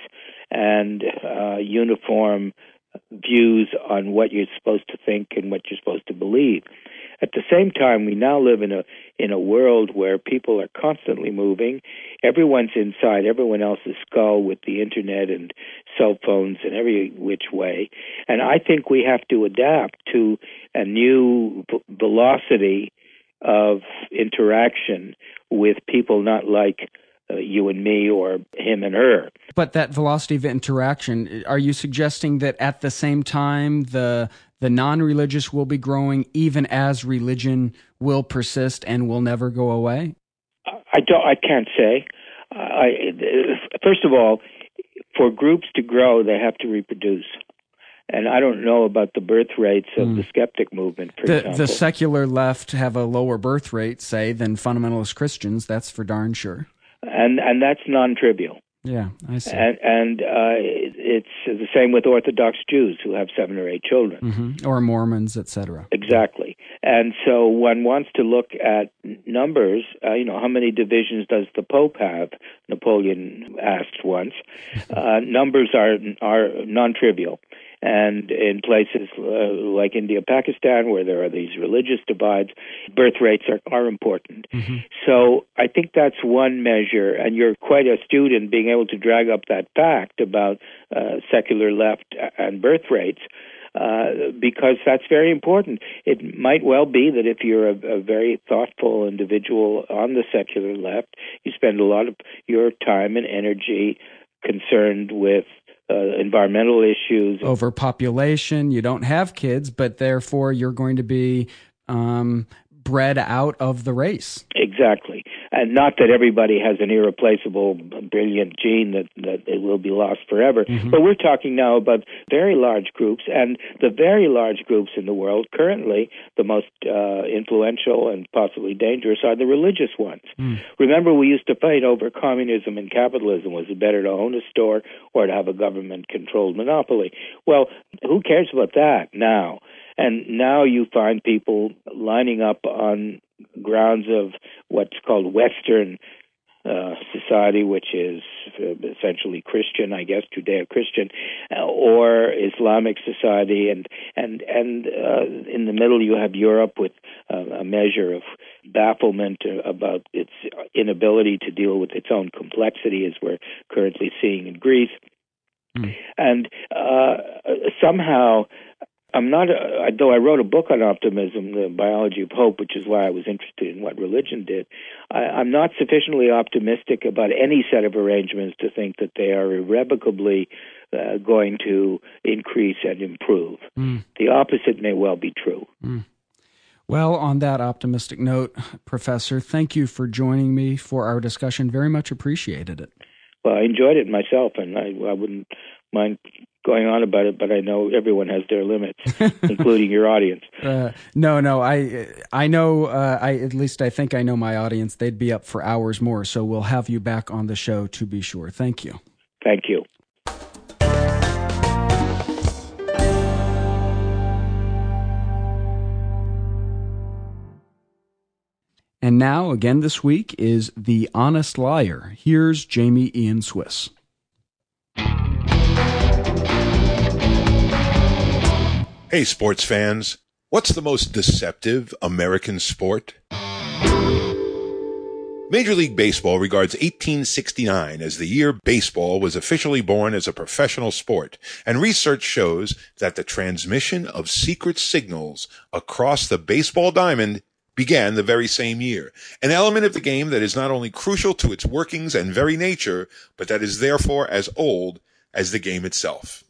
and uh, uniform views on what you're supposed to think and what you're supposed to believe. At the same time, we now live in a in a world where people are constantly moving. Everyone's inside everyone else's skull with the internet and cell phones and every which way. And I think we have to adapt to a new v- velocity of interaction with people not like uh, you and me or him and her. But that velocity of interaction, are you suggesting that at the same time the the non-religious will be growing even as religion will persist and will never go away? I don't. I can't say. I, first of all, for groups to grow, they have to reproduce. And I don't know about the birth rates of mm. the skeptic movement, for the, example. The secular left have a lower birth rate, say, than fundamentalist Christians. That's for darn sure. And and that's non-trivial. Yeah, I see. And, and uh, it's the same with Orthodox Jews who have seven or eight children. Mm-hmm. Or Mormons, et cetera. Exactly. And so one wants to look at numbers. Uh, you know, how many divisions does the Pope have? Napoleon asked once. Uh, numbers are are non-trivial. And in places uh, like India, Pakistan, where there are these religious divides, birth rates are, are important. Mm-hmm. So I think that's one measure, and you're quite astute in being able to drag up that fact about uh, secular left and birth rates, uh, because that's very important. It might well be that if you're a, a very thoughtful individual on the secular left, you spend a lot of your time and energy concerned with Uh, environmental issues. Overpopulation. You don't have kids, but therefore you're going to be um, bred out of the race. Exactly. And not that everybody has an irreplaceable, brilliant gene that, that it will be lost forever. Mm-hmm. But we're talking now about very large groups, and the very large groups in the world currently, the most uh, influential and possibly dangerous are the religious ones. Mm. Remember, we used to fight over communism and capitalism. Was it better to own a store or to have a government-controlled monopoly? Well, who cares about that now? And now you find people lining up on grounds of what's called Western uh, society, which is essentially Christian, I guess, Judeo-Christian, uh, or Islamic society, and and and uh, in the middle you have Europe with uh, a measure of bafflement about its inability to deal with its own complexity, as we're currently seeing in Greece. And uh, somehow, I'm not, a, though I wrote a book on optimism, The Biology of Hope, which is why I was interested in what religion did, I, I'm not sufficiently optimistic about any set of arrangements to think that they are irrevocably uh, going to increase and improve. Mm. The opposite may well be true. Mm. Well, on that optimistic note, Professor, thank you for joining me for our discussion. Very much appreciated it. Well, I enjoyed it myself, and I, I wouldn't mind going on about it, but I know everyone has their limits, including your audience. Uh, no, no, I I know, uh, I at least I think I know my audience. They'd be up for hours more, so we'll have you back on the show to be sure. Thank you. Thank you. And now, again this week, is The Honest Liar. Here's Jamie Ian Swiss. Hey, sports fans. What's the most deceptive American sport? Major League Baseball regards eighteen sixty-nine as the year baseball was officially born as a professional sport, and research shows that the transmission of secret signals across the baseball diamond began the very same year, an element of the game that is not only crucial to its workings and very nature, but that is therefore as old as the game itself.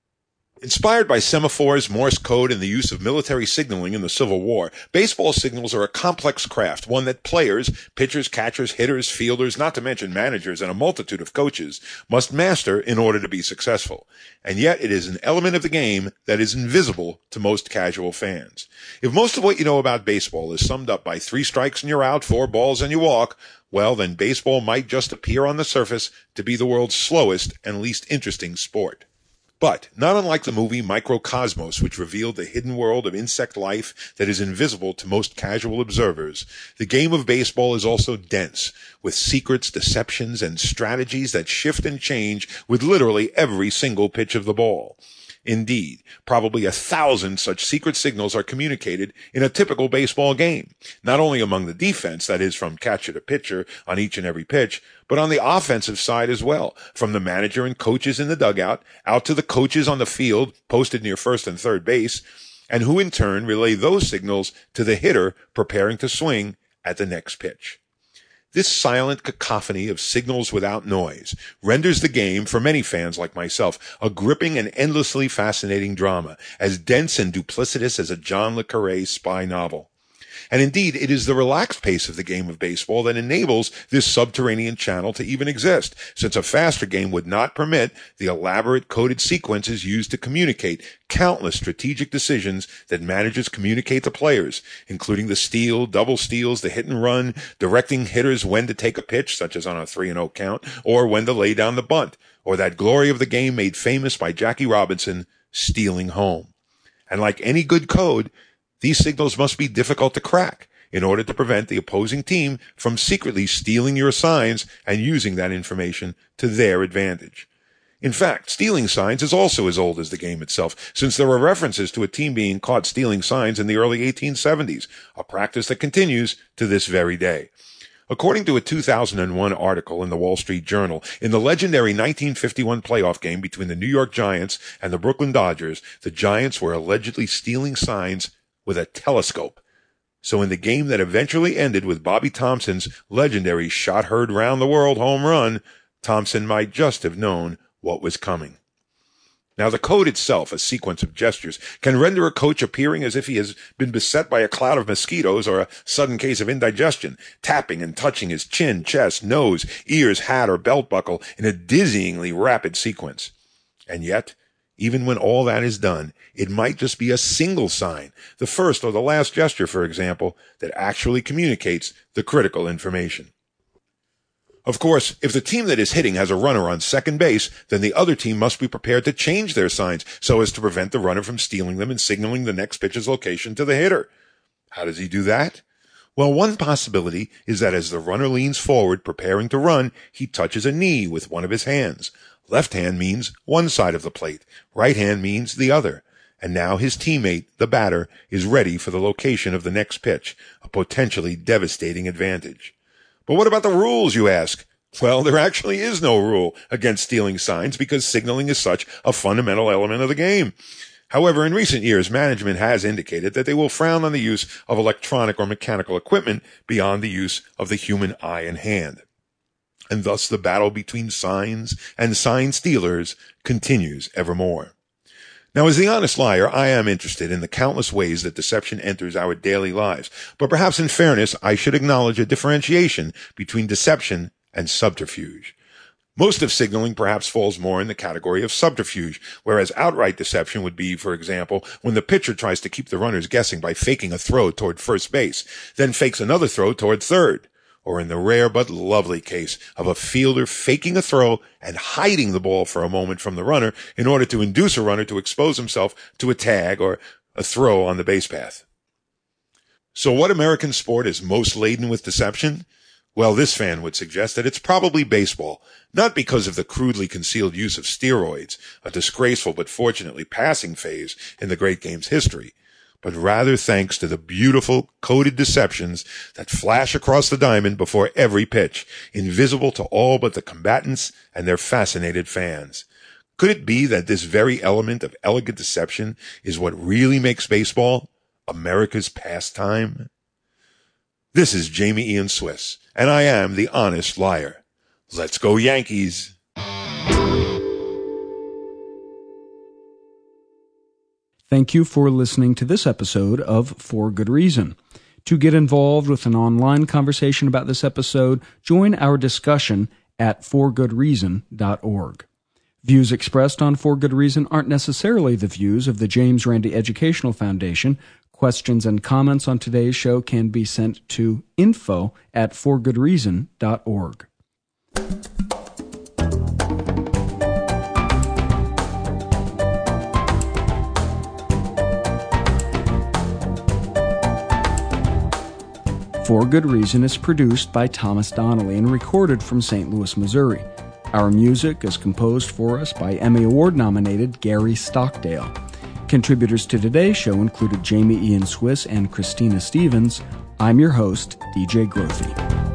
Inspired by semaphores, Morse code, and the use of military signaling in the Civil War, baseball signals are a complex craft, one that players, pitchers, catchers, hitters, fielders, not to mention managers and a multitude of coaches, must master in order to be successful. And yet it is an element of the game that is invisible to most casual fans. If most of what you know about baseball is summed up by three strikes and you're out, four balls and you walk, well, then baseball might just appear on the surface to be the world's slowest and least interesting sport. But, not unlike the movie Microcosmos, which revealed the hidden world of insect life that is invisible to most casual observers, the game of baseball is also dense, with secrets, deceptions, and strategies that shift and change with literally every single pitch of the ball. Indeed, probably a thousand such secret signals are communicated in a typical baseball game, not only among the defense, that is from catcher to pitcher on each and every pitch, but on the offensive side as well, from the manager and coaches in the dugout out to the coaches on the field posted near first and third base, and who in turn relay those signals to the hitter preparing to swing at the next pitch. This silent cacophony of signals without noise renders the game, for many fans like myself, a gripping and endlessly fascinating drama, as dense and duplicitous as a John le Carré spy novel. And indeed, it is the relaxed pace of the game of baseball that enables this subterranean channel to even exist, since a faster game would not permit the elaborate coded sequences used to communicate countless strategic decisions that managers communicate to players, including the steal, double steals, the hit and run, directing hitters when to take a pitch, such as on a three and oh count, or when to lay down the bunt, or that glory of the game made famous by Jackie Robinson, stealing home. And like any good code, these signals must be difficult to crack in order to prevent the opposing team from secretly stealing your signs and using that information to their advantage. In fact, stealing signs is also as old as the game itself, since there are references to a team being caught stealing signs in the early eighteen seventies, a practice that continues to this very day. According to a two thousand one article in the Wall Street Journal, in the legendary nineteen fifty-one playoff game between the New York Giants and the Brooklyn Dodgers, the Giants were allegedly stealing signs with a telescope. So in the game that eventually ended with Bobby Thompson's legendary shot heard round the world home run, Thompson might just have known what was coming. Now, the code itself, a sequence of gestures, can render a coach appearing as if he has been beset by a cloud of mosquitoes or a sudden case of indigestion, tapping and touching his chin, chest, nose, ears, hat, or belt buckle in a dizzyingly rapid sequence. And yet, even when all that is done, it might just be a single sign, the first or the last gesture, for example, that actually communicates the critical information. Of course, if the team that is hitting has a runner on second base, then the other team must be prepared to change their signs so as to prevent the runner from stealing them and signaling the next pitcher's location to the hitter. How does he do that? Well, one possibility is that as the runner leans forward preparing to run, he touches a knee with one of his hands. Left hand means one side of the plate. Right hand means the other. And now his teammate, the batter, is ready for the location of the next pitch, a potentially devastating advantage. But what about the rules, you ask? Well, there actually is no rule against stealing signs because signaling is such a fundamental element of the game. However, in recent years, management has indicated that they will frown on the use of electronic or mechanical equipment beyond the use of the human eye and hand. And thus the battle between signs and sign stealers continues evermore. Now, as the honest liar, I am interested in the countless ways that deception enters our daily lives. But perhaps in fairness, I should acknowledge a differentiation between deception and subterfuge. Most of signaling perhaps falls more in the category of subterfuge, whereas outright deception would be, for example, when the pitcher tries to keep the runners guessing by faking a throw toward first base, then fakes another throw toward third, or in the rare but lovely case of a fielder faking a throw and hiding the ball for a moment from the runner in order to induce a runner to expose himself to a tag or a throw on the base path. So what American sport is most laden with deception? Well, this fan would suggest that it's probably baseball, not because of the crudely concealed use of steroids, a disgraceful but fortunately passing phase in the great game's history, but rather thanks to the beautiful coded deceptions that flash across the diamond before every pitch, invisible to all but the combatants and their fascinated fans. Could it be that this very element of elegant deception is what really makes baseball America's pastime? This is Jamie Ian Swiss, and I am the honest liar. Let's go Yankees! Thank you for listening to this episode of For Good Reason. To get involved with an online conversation about this episode, join our discussion at for good reason dot org. Views expressed on For Good Reason aren't necessarily the views of the James Randi Educational Foundation. Questions and comments on today's show can be sent to info at for good reason dot org. For Good Reason is produced by Thomas Donnelly and recorded from Saint Louis, Missouri. Our music is composed for us by Emmy Award-nominated Gary Stockdale. Contributors to today's show included Jamie Ian Swiss and Christina Stevens. I'm your host, D J Grothe.